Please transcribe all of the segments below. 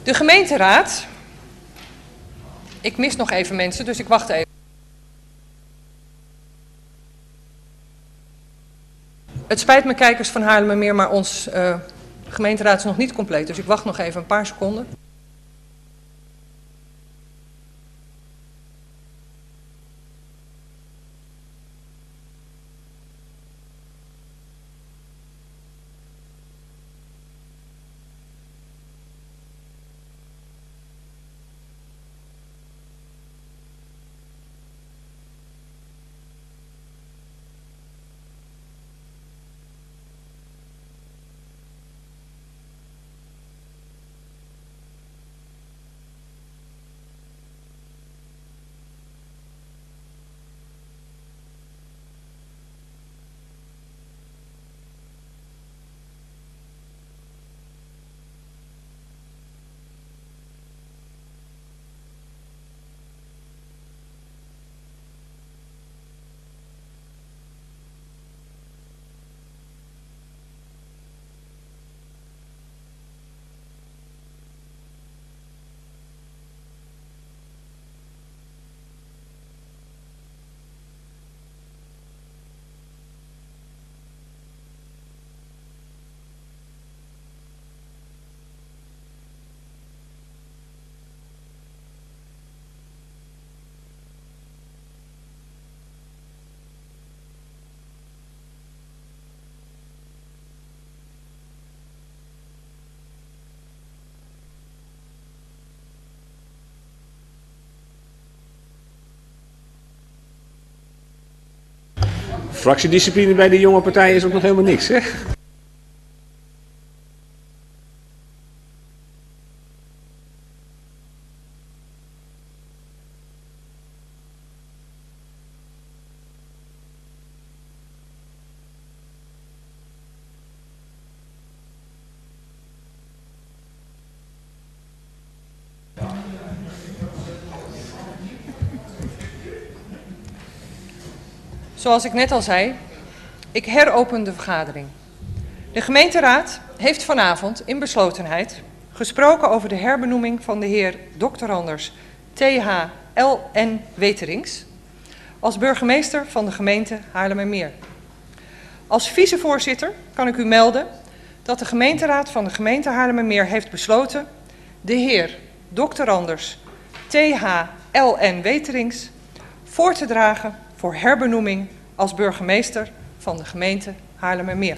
De gemeenteraad. Ik mis nog even mensen, dus ik wacht even. Het spijt me, kijkers van Haarlemmermeer, maar ons gemeenteraad is nog niet compleet. Dus ik wacht nog even een paar seconden. Fractiediscipline bij de jonge partijen is ook nog helemaal niks, hè? Zoals ik net al zei, ik heropen de vergadering. De gemeenteraad heeft vanavond in beslotenheid gesproken over de herbenoeming van de heer Dr. Anders T.H. L.N. Weterings als burgemeester van de gemeente Haarlemmermeer. Als vicevoorzitter kan ik u melden dat de gemeenteraad van de gemeente Haarlemmermeer heeft besloten de heer Dr. Anders T.H. L.N. Weterings voor te dragen voor herbenoeming als burgemeester van de gemeente Haarlemmermeer.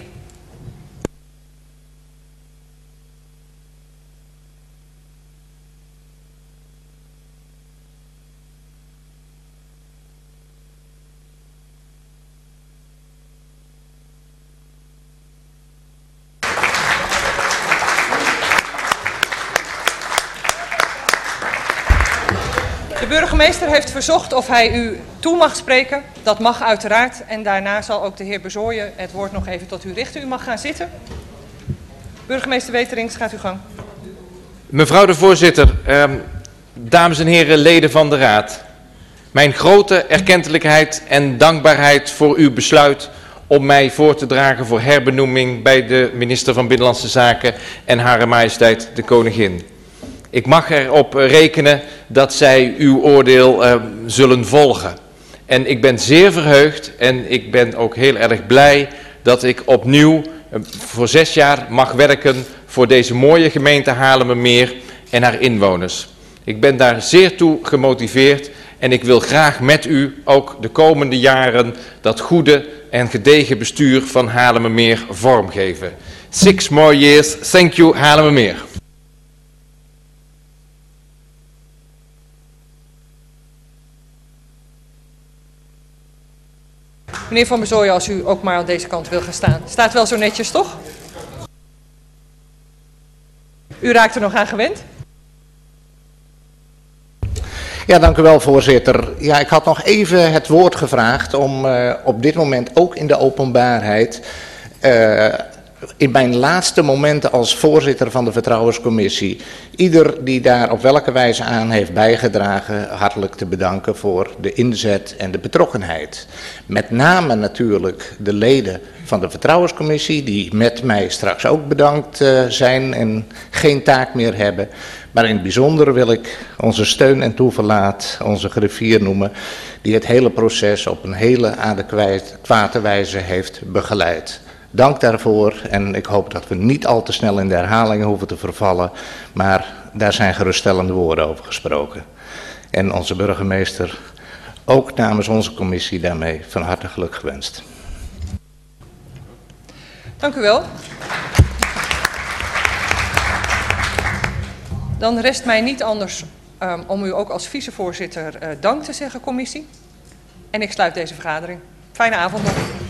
De burgemeester heeft verzocht of hij u toe mag spreken. Dat mag uiteraard. En daarna zal ook de heer Bezooijen het woord nog even tot u richten. U mag gaan zitten. Burgemeester Weterings, gaat uw gang. Mevrouw de voorzitter, dames en heren leden van de raad. Mijn grote erkentelijkheid en dankbaarheid voor uw besluit om mij voor te dragen voor herbenoeming bij de minister van Binnenlandse Zaken en Hare Majesteit de Koningin. Ik mag erop rekenen dat zij uw oordeel zullen volgen. En ik ben zeer verheugd en ik ben ook heel erg blij dat ik opnieuw voor 6 jaar mag werken voor deze mooie gemeente Haarlemmermeer en haar inwoners. Ik ben daar zeer toe gemotiveerd en ik wil graag met u ook de komende jaren dat goede en gedegen bestuur van Haarlemmermeer vormgeven. 6 more years. Thank you, Haarlemmermeer. Meneer Van Bezooijen, als u ook maar aan deze kant wil gaan staan. Staat wel zo netjes, toch? U raakt er nog aan gewend? Ja, dank u wel, voorzitter. Ja, ik had nog even het woord gevraagd om op dit moment ook in de openbaarheid in mijn laatste momenten als voorzitter van de Vertrouwenscommissie ieder die daar op welke wijze aan heeft bijgedragen hartelijk te bedanken voor de inzet en de betrokkenheid. Met name natuurlijk de leden van de Vertrouwenscommissie die met mij straks ook bedankt zijn en geen taak meer hebben. Maar in het bijzonder wil ik onze steun en toeverlaat, onze griffier noemen, die het hele proces op een hele adequate wijze heeft begeleid. Dank daarvoor en ik hoop dat we niet al te snel in de herhalingen hoeven te vervallen, maar daar zijn geruststellende woorden over gesproken. En onze burgemeester, ook namens onze commissie, daarmee van harte geluk gewenst. Dank u wel. Dan rest mij niet anders om u ook als vicevoorzitter dank te zeggen, commissie. En ik sluit deze vergadering. Fijne avond nog.